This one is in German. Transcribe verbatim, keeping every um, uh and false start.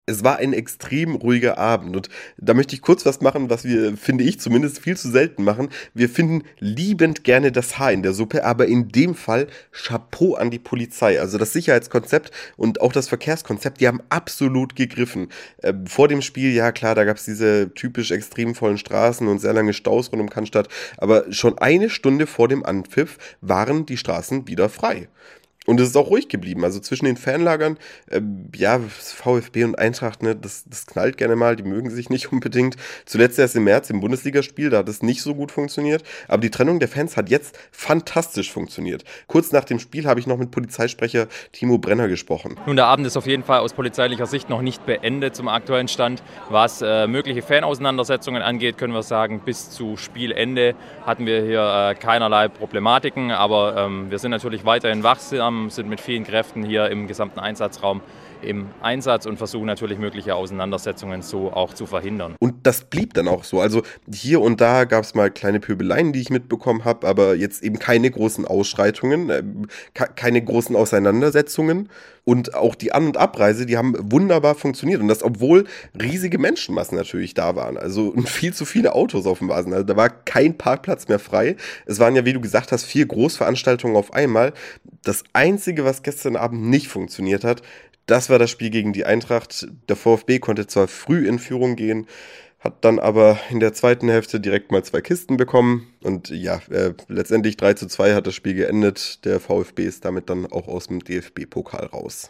Es war ein extrem ruhiger Abend und da möchte ich kurz was machen, was wir, finde ich, zumindest viel zu selten machen. Wir finden liebend gerne das Haar in der Suppe, aber in dem Fall Chapeau an die Polizei. Also das Sicherheitskonzept und auch das Verkehrskonzept, die haben absolut gegriffen. Äh, vor dem Spiel, ja klar, da gab es diese typisch extrem vollen Straßen und sehr lange Staus rund um Cannstatt, aber schon eine Stunde vor dem Anpfiff waren die Straßen wieder frei. Und es ist auch ruhig geblieben. Also zwischen den Fanlagern, äh, ja, VfB und Eintracht, ne, das, das knallt gerne mal, die mögen sich nicht unbedingt. Zuletzt erst im März im Bundesligaspiel, da hat es nicht so gut funktioniert. Aber die Trennung der Fans hat jetzt fantastisch funktioniert. Kurz nach dem Spiel habe ich noch mit Polizeisprecher Timo Brenner gesprochen. Nun, der Abend ist auf jeden Fall aus polizeilicher Sicht noch nicht beendet zum aktuellen Stand. Was äh, mögliche Fanauseinandersetzungen angeht, können wir sagen, bis zu Spielende hatten wir hier äh, keinerlei Problematiken. Aber ähm, wir sind natürlich weiterhin wachsam, sind mit vielen Kräften hier im gesamten Einsatzraum im Einsatz und versuchen natürlich mögliche Auseinandersetzungen so auch zu verhindern. Und das blieb dann auch so. Also hier und da gab es mal kleine Pöbeleien, die ich mitbekommen habe, aber jetzt eben keine großen Ausschreitungen, äh, keine großen Auseinandersetzungen. Und auch die An- und Abreise, die haben wunderbar funktioniert. Und das, obwohl riesige Menschenmassen natürlich da waren. Also viel zu viele Autos auf dem Rasen. Also da war kein Parkplatz mehr frei. Es waren ja, wie du gesagt hast, vier Großveranstaltungen auf einmal. Das Einzige, was gestern Abend nicht funktioniert hat, das war das Spiel gegen die Eintracht. Der VfB konnte zwar früh in Führung gehen, hat dann aber in der zweiten Hälfte direkt mal zwei Kisten bekommen. Und ja, äh, letztendlich drei zu zwei hat das Spiel geendet. Der VfB ist damit dann auch aus dem D F B-Pokal raus.